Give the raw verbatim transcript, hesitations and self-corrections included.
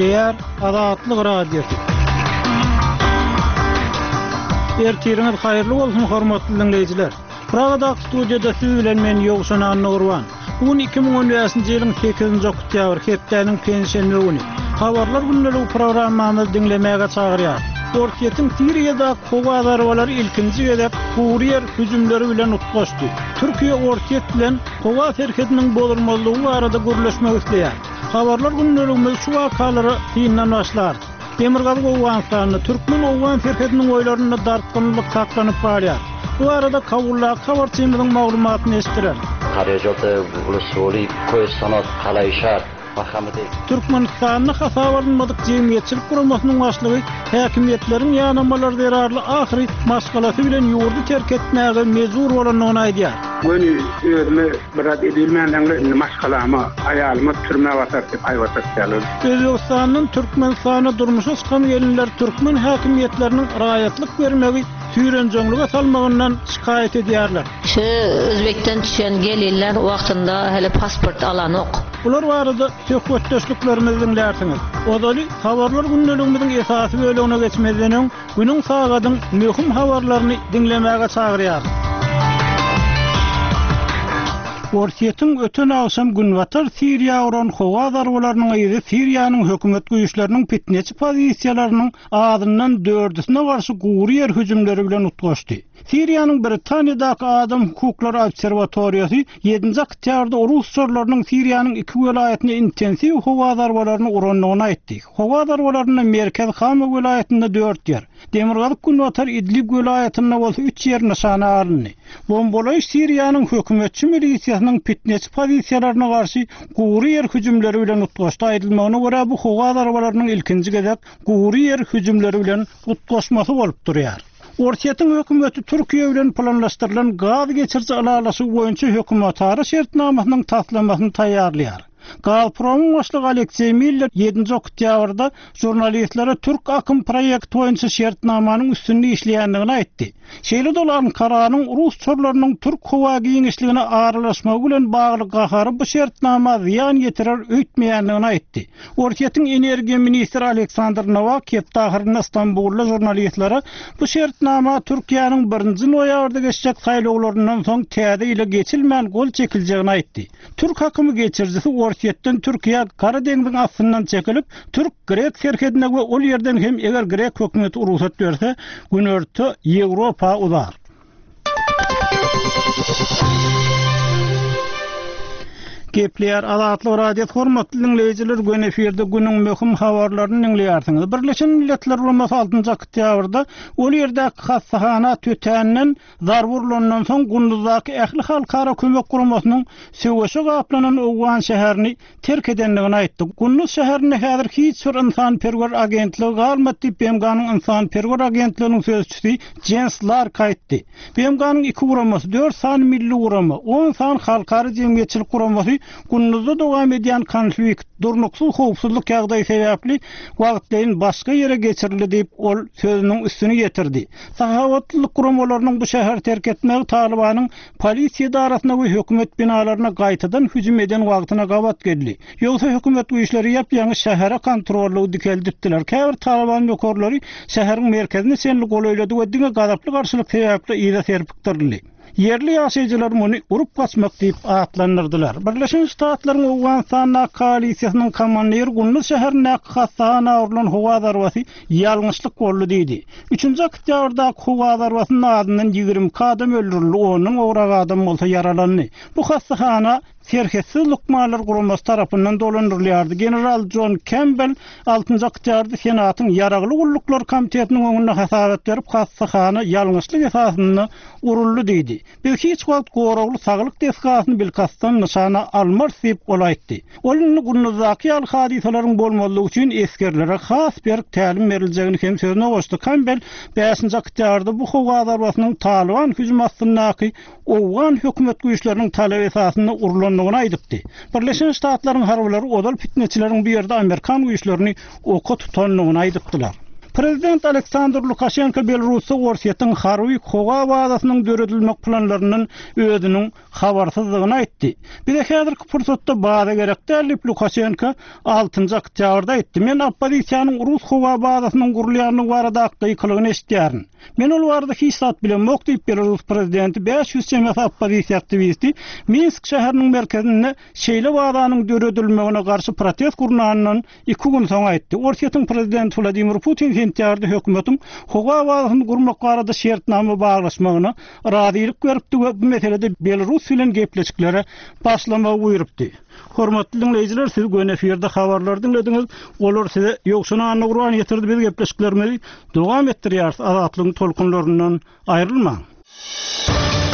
Kepler Azatlyk Radiosu. Ertiriniz hayırlı bolsun hormatly dinleyijiler. Pragada studiyada siz bilen men Ýogşan Annurwan. Bugün iki bin on beşinji ýylyň sekizinji oktýabr hepdeniň pensiýa güni. Habarlar günleri programmamyzy dinlemäge çagyrýar. Ortiýetiň Siriýada kowa ilkinji gezek Kurier hüjümleri bilen utgaşdy. Türkiýe ortiýet bilen kowa herketiniň bolurmazlygy arada gürleşmek isleýär. Habarlar günlerimiz şu wakalary syndan başlar. Demirgazy Owganstanyny türkmen owgan herketiniň oýlaryna dartgynlyk saklanyp barýar. Bu arada kawullar habarçymyzyň maglumatyny eşdirer. Karajata ulusuli köz sanat kalaýşar Mahamedi. Türkmenistanyň hasabarlanmadyk jemgyýetçilik guramasynyň başlygy häkimetleriň ýanamalar derarly ahyry maşgalasy bilen ýurdu terk etmäge mezur bolanyny aýdýar. Göni özüme biraz edilmänden maşgalama aýalyma türme watar diýip aýwatar. Özbegistanyň Türkmenistana durmuşa çykan gelinler türkmen häkimetleriniň raýatlyk bermegi süýrenjeňlige salmagyndan şikaýet edýärler. Şu Özbekden düşen gelinler wagtynda hele pasport alan ok. Bular barada söhbetdeşliklerimizi dinlersiňiz. Odaly habarlar günneligimiziň esasy bölügine geçmeden günüň sagadyň möhüm habarlaryny dinlemäge çagyrýar. Ortiýetiň öten agşam günwatar Siriýa uran howa darwalarynyň ýeri Siriýanyň hökümet güýçleriniň pitneçi pozisiýalarynyň adyndan dördüsine garşy Kurier hüjümleri bilen utgaşdy. Siriýanyň Britaniýadaky Adam Hukuklar Obserwatoriýasy ýedinji oktýabrda Rusçarlarynyň Siriýanyň iki welaýatyna intensiw howa darwalaryny uranlygyny aýtdy. Howa darwalaryny merkez Hama welaýatynda dört ýer, Demirgazy Günwatar Idlib welaýatynda bolsa üç ýer nyşana alındy. Bombalaýyş Siriýanyň hökümetçi milisiýasynyň pitneçi pozisiýalaryna garşy Kurier hüjümleri bilen utgaşdy. Aýdylmagyna görä bu howa darwalarynyň ilkinji gezek Kurier hüjümleri bilen utgaşmasy bolup durýar. Ortiýetiň hökümeti Türkiýe bilen planlaşdyrylan gaz geçirji alalasy boýunça hökümetara şertnamasynyň taslamasyny taýýarlaýar. Gazpromyň başlygy Aleksey Miller ýedinji oktýabrda jurnalistlere Türk akym proýekti boýunça şertnamanyň üstünde işleýändigini aýtdy. Şeýle dol Ankaranyň Rus çorlarynyň Türk howa giňişligine aralaşmagy bilen bagly gahary bu şertnama ziýan ýetirer öýtmeýändigini aýtdy. Ortiýetiň energiýa ministri Aleksandr Novak hepdahyrynda Istanbulda jurnalistlere bu şertnama Türkiýanyň birinji noýabrda geçecek saýlawlaryndan soň täze ile geçilmän gol çekiljegini aýtdy. Türk hakymy geçirjisi Ortiýetden Türkiýe Kara deňziň astyndan çekilip Türk Grek serkedine we ol ýerden hem eger Grek hökümeti urusat berse günörtü Ýewropa uzar. Kepler Azatlyk Radiosu hormatly dinleyijiler, gün efirde günüň möhüm habarlaryny dinleýärsiňiz. Birleşen Milletler Guramasyny altıncı oktýabrda ol ýerdäki hassahana tötänden zarwurlandan soň Gündüzdaky ähli halkara kömek guramasynyň söwüşe gaplanan Owgan şäherini terk edenligini aýtdy. Gündüz şäherini häzir hiç bir insan perwer agentligi galmady diýip B M G'nyň insan perwer agentliginiň sözçüsi Jens Lark aýtdy. B M G'nyň iki guramasy, dört san milli gurama, on san halkara jemgyýetçilik guramasy Gündüzde dowam edýän konflikt, durnuksuz howpsuzlyk ýagdaýy sebäpli wagtlaryň başga ýere geçirildi diýip ol sözüniň üstüne ýetirdi. Sahawatlyk guramalarynyň bu şäher terk etmegi Talibanyň polisiýa idarasyna we hökümet binalaryna gaýtadan hüjüm eden wagtyna gabat geldi. Ýogsa hökümet güýçleri ýap-ýaňy şähere kontrolly dikeldipdiler. Käbir Taliban ýokarlary şäheriň merkezine senli gol öýledi we diňe gadaply garşylyk sebäpli ýa-da serpikdirdi. Yerli ýaşaýjylar muny urup gaçmak diýip atlandyrdylar. Birleşen Ştatlaryň Owganstanyň koalisiýasynyň komandieri Gündüz şäherine hassahana urulan howa darwasy ýalňyşlyk boldy diýdi. üçünji oktýabrda howa darwasynyň adyndan ýigirmi adam öldürildi, onuň ograg adam bolsa yaralandy. Bu hassahana Serhessiz Lukmalar Guramasy tarapyndan dolandyrylýardy. General John Campbell altıncı oktýabrda Senatyň Yaragly Gulluklar Komitetiniň öňünde hasabat berip hassahana ýalňyşlyk esasyny uruldy diýdi. Bir hiç wagt goragly saglyk deskasyny bilkastan nyşana almaz diýip olaýtdy. Onuň Gündüzdaky ýal hadisalaryň bolmalygy üçin eskerlere has bir tälim beriljegini hem sözüne goşdy. Campbell beşinji oktýabrda bu howa darwasynyň Taliban hüjüm astyndaky Owgan hökümet güýçleriniň talap esasyny urulanlygyny aýdypdy. Birleşen Ştatlaryň harwlary odal fitneçileriň bu ýerde Amerikan güýçlerini oka tutanlygyny aýdypdylar. Prezident Aleksandr Lukashenko Belarusy Orsiýetin harby howa wadasynyň döredilmek planlarynyň özüniň habarsyzlygyny aýtdy. Bir de häzirki pursatda bada gerekdi diýip Lukashenko altynjy oktýabrda aýtdy. Men oppozisiýanyň Rus howa wadasynyň gurulýanyny barada aýtdyklaryny eşitýärin. Men ol barada hiç zat bilenmok diýip Belarus prezidenti beş yüz çemet oppozisiýa aktivisti Minsk şäheriniň merkezinde şeýle wadanyň döredilmegine garşy protest gurnanyň iki gün soň aýtdy. Orsiýetin prezidenti Vladimir Putin sentýarda hökümetiň howa wadasyny gurmak barada şertnama baglaşmagyna razylyk beripdi we bu meselede Belarus bilen gepleşiklere başlama buyurupdy. Hormatly dinleyijiler, siz göň eferde habarlar dinlediňiz. Olar size ýokşuna anygruan ýetirdi biz gepleşiklerimizi dowam etdirýär. Azatlygyň tolkunlaryndan aýrylmaň.